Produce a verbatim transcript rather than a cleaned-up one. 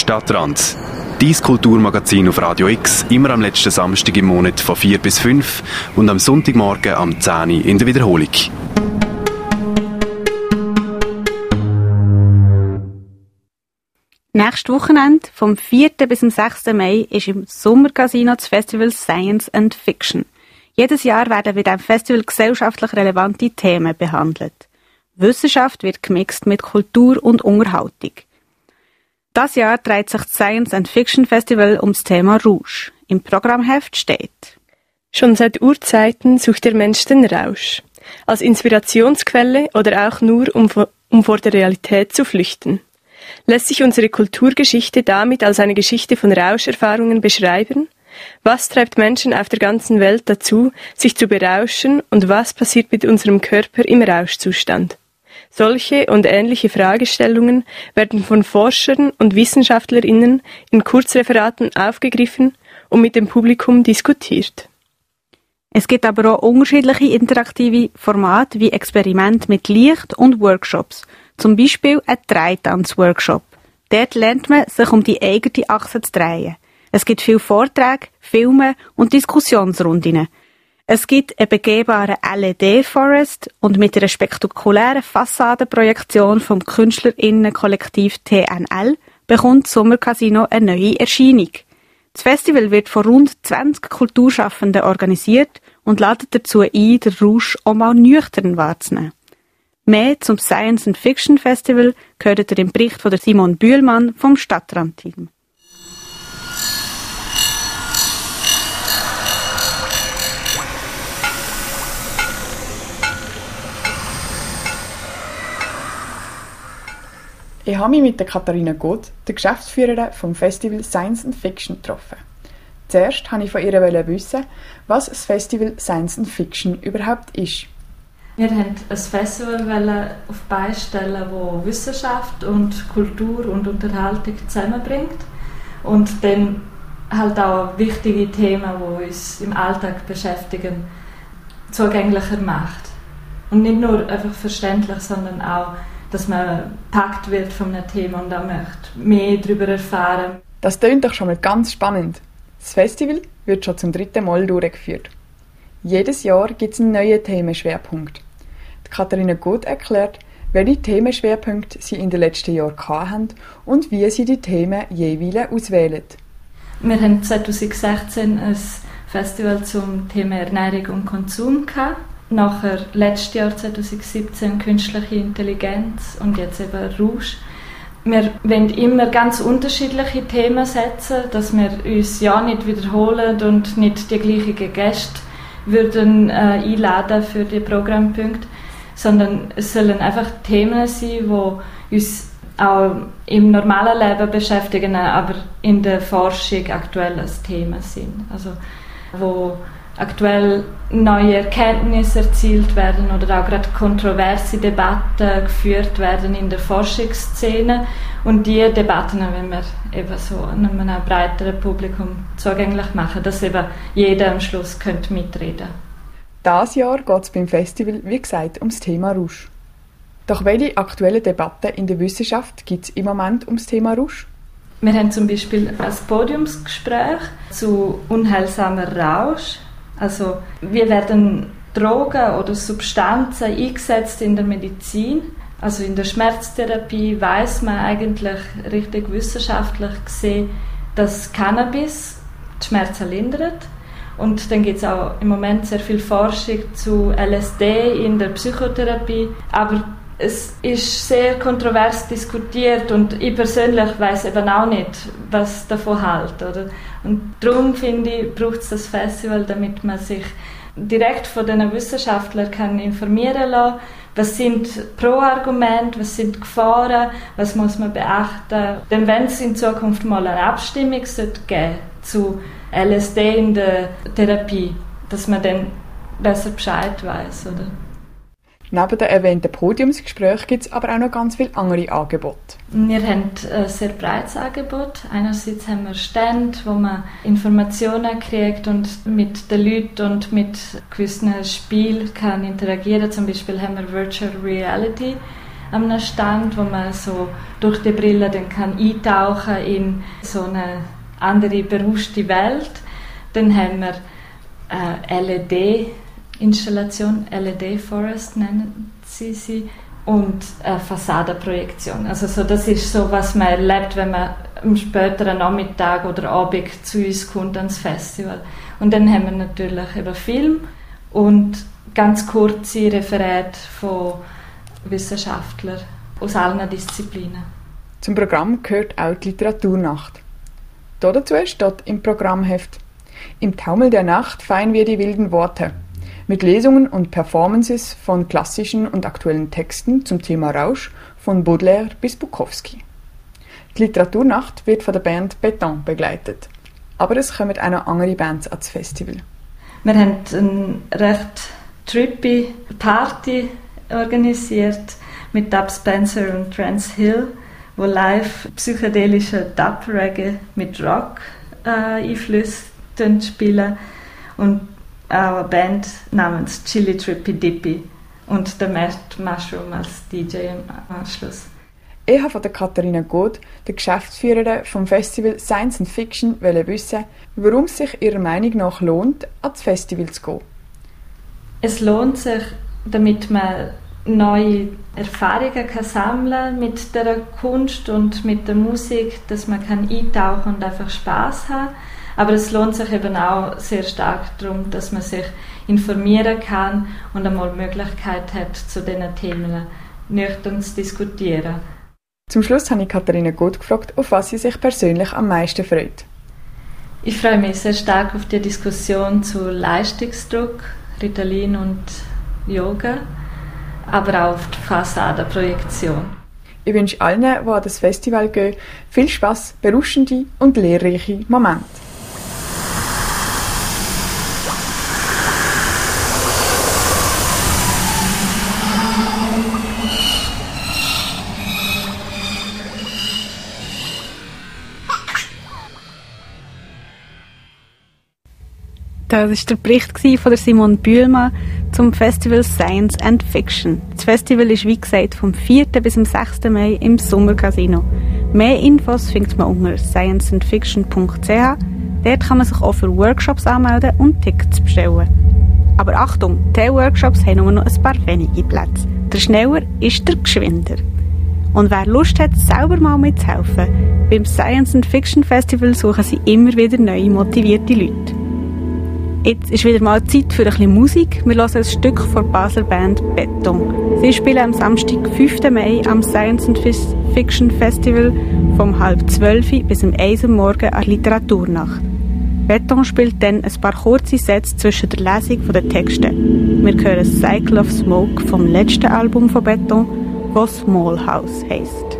Stadtrand. Dein Kulturmagazin auf Radio X, immer am letzten Samstag im Monat von vier bis fünf und am Sonntagmorgen am zehn Uhr in der Wiederholung. Nächstes Wochenende, vom vierten bis zum sechsten Mai, ist im Sommercasino das Festival Science and Fiction. Jedes Jahr werden bei diesem Festival gesellschaftlich relevante Themen behandelt. Wissenschaft wird gemixt mit Kultur und Unterhaltung. Das Jahr dreht sich das Science and Fiction Festival um das Thema Rausch. Im Programmheft steht: Schon seit Urzeiten sucht der Mensch den Rausch. Als Inspirationsquelle oder auch nur, um, um vor der Realität zu flüchten. Lässt sich unsere Kulturgeschichte damit als eine Geschichte von Rauscherfahrungen beschreiben? Was treibt Menschen auf der ganzen Welt dazu, sich zu berauschen, und was passiert mit unserem Körper im Rauschzustand? Solche und ähnliche Fragestellungen werden von Forschern und WissenschaftlerInnen in Kurzreferaten aufgegriffen und mit dem Publikum diskutiert. Es gibt aber auch unterschiedliche interaktive Formate wie Experimente mit Licht und Workshops. Zum Beispiel ein Dreitanz-Workshop. Dort lernt man, sich um die eigene Achse zu drehen. Es gibt viele Vorträge, Filme und Diskussionsrunden. Es gibt einen begehbaren L E D-Forest und mit einer spektakulären Fassadenprojektion vom KünstlerInnen-Kollektiv T N L bekommt das Sommercasino eine neue Erscheinung. Das Festival wird von rund zwanzig Kulturschaffenden organisiert und lädt dazu ein, den Rausch auch mal nüchtern wahrzunehmen. Mehr zum Science and Fiction Festival gehört ihr im Bericht von Simon Bühlmann vom Stadtrand-Team. Ich habe mich mit der Katharina Gott, der Geschäftsführerin vom Festival Science and Fiction, getroffen. Zuerst wollte ich von ihr wissen, was das Festival Science and Fiction überhaupt ist. Wir wollten ein Festival auf die Beine stellen, das Wissenschaft und Kultur und Unterhaltung zusammenbringt und dann halt auch wichtige Themen, die uns im Alltag beschäftigen, zugänglicher macht. Und nicht nur einfach verständlich, sondern auch, dass man gepackt wird von einem Thema und auch möchte mehr darüber erfahren. Das klingt doch schon mal ganz spannend. Das Festival wird schon zum dritten Mal durchgeführt. Jedes Jahr gibt es einen neuen Themenschwerpunkt. Die Katharina Gott erklärt, welche Themenschwerpunkte sie in den letzten Jahren hatten und wie sie die Themen jeweils auswählen. Wir hatten zwanzig sechzehn ein Festival zum Thema Ernährung und Konsum gehabt. Nachher letztes Jahr zwanzig siebzehn künstliche Intelligenz und jetzt eben Rausch. Wir wollen immer ganz unterschiedliche Themen setzen, dass wir uns ja nicht wiederholen und nicht die gleichen Gäste würden äh, einladen für die Programmpunkte, sondern es sollen einfach Themen sein, die uns auch im normalen Leben beschäftigen, aber in der Forschung aktuell ein Thema sind. Also wo aktuell neue Erkenntnisse erzielt werden oder auch gerade kontroverse Debatten geführt werden in der Forschungsszene. Und diese Debatten wollen wir eben so einem breiteren Publikum zugänglich machen, dass eben jeder am Schluss könnte mitreden könnte. Dieses Jahr geht es beim Festival, wie gesagt, ums Thema Rausch. Doch welche aktuellen Debatten in der Wissenschaft gibt es im Moment ums Thema Rausch? Wir haben zum Beispiel ein Podiumsgespräch zu unheilsamer Rausch. Also wie werden Drogen oder Substanzen eingesetzt in der Medizin? Also in der Schmerztherapie weiß man eigentlich richtig wissenschaftlich gesehen, dass Cannabis die Schmerzen lindert. Und dann gibt es auch im Moment sehr viel Forschung zu L S D in der Psychotherapie. Aber es ist sehr kontrovers diskutiert und ich persönlich weiss eben auch nicht, was davon hält. Oder? Und darum finde ich, braucht es das Festival, damit man sich direkt von den Wissenschaftlern kann informieren lassen, was sind Pro-Argumente, was sind Gefahren, was muss man beachten. Denn wenn es in Zukunft mal eine Abstimmung sollte geben zu L S D in der Therapie, dass man dann besser Bescheid weiss, oder? Neben den erwähnten Podiumsgesprächen gibt es aber auch noch ganz viele andere Angebote. Wir haben ein sehr breites Angebot. Einerseits haben wir Stände, wo man Informationen kriegt und mit den Leuten und mit gewissen Spielen kann interagieren. Zum Beispiel haben wir Virtual Reality, an einem Stand, wo man so durch die Brille dann kann eintauchen in so eine andere, berauschte Welt. Dann haben wir äh, L E D-Installation, L E D-Forest nennen sie sie, und eine Fassadenprojektion. Also so, das ist so, was man erlebt, wenn man am späteren Nachmittag oder Abend zu uns kommt ans Festival. Und dann haben wir natürlich eben Film und ganz kurze Referate von Wissenschaftlern aus allen Disziplinen. Zum Programm gehört auch die Literaturnacht. Dazu steht im Programmheft: Im Taumel der Nacht feiern wir die wilden Worte. Mit Lesungen und Performances von klassischen und aktuellen Texten zum Thema Rausch von Baudelaire bis Bukowski. Die Literaturnacht wird von der Band Beton begleitet. Aber es kommen auch noch andere Bands ans Festival. Wir haben eine recht trippy Party organisiert mit Dub Spencer und Trance Hill, wo live psychedelische Dub-Reggae mit Rock-Einflüssen äh, spielen, und auch eine Band namens Chili Trippy Dippy und der Mad Mushroom als D J im Anschluss. Ich habe von der Katharina Goth, der Geschäftsführerin vom Festival Science and Fiction, wissen, warum es sich ihrer Meinung nach lohnt, ans Festival zu gehen. Es lohnt sich, damit man neue Erfahrungen kann sammeln mit der Kunst und mit der Musik, dass man kann eintauchen und einfach Spaß haben. Aber es lohnt sich eben auch sehr stark darum, dass man sich informieren kann und einmal die Möglichkeit hat, zu diesen Themen nüchtern zu diskutieren. Zum Schluss habe ich Katharina Goth gefragt, auf was sie sich persönlich am meisten freut. Ich freue mich sehr stark auf die Diskussion zu Leistungsdruck, Ritalin und Yoga, aber auch auf die Fassadenprojektion. Ich wünsche allen, die an das Festival gehen, viel Spass, berauschende und lehrreiche Momente. Das war der Bericht von der Simone Bühlmann zum Festival Science and Fiction. Das Festival ist wie gesagt vom vierten bis zum sechsten Mai im Sommercasino. Mehr Infos findet man unter science and fiction punkt c h. Dort kann man sich auch für Workshops anmelden und Tickets bestellen. Aber Achtung, diese Workshops haben nur noch ein paar wenige Plätze. Der schneller ist der geschwinder. Und wer Lust hat, selber mal mitzuhelfen, beim Science and Fiction Festival suchen sie immer wieder neue motivierte Leute. Jetzt ist wieder mal Zeit für ein bisschen Musik. Wir hören ein Stück von der Basler Band Beton. Sie spielen am Samstag, fünften Mai, am Science and Fiction Festival vom halb zwölf bis um eins Uhr morgen an Literaturnacht. Beton spielt dann ein paar kurze Sätze zwischen der Lesung der Texte. Wir hören Cycle of Smoke vom letzten Album von Beton, das Small House heisst.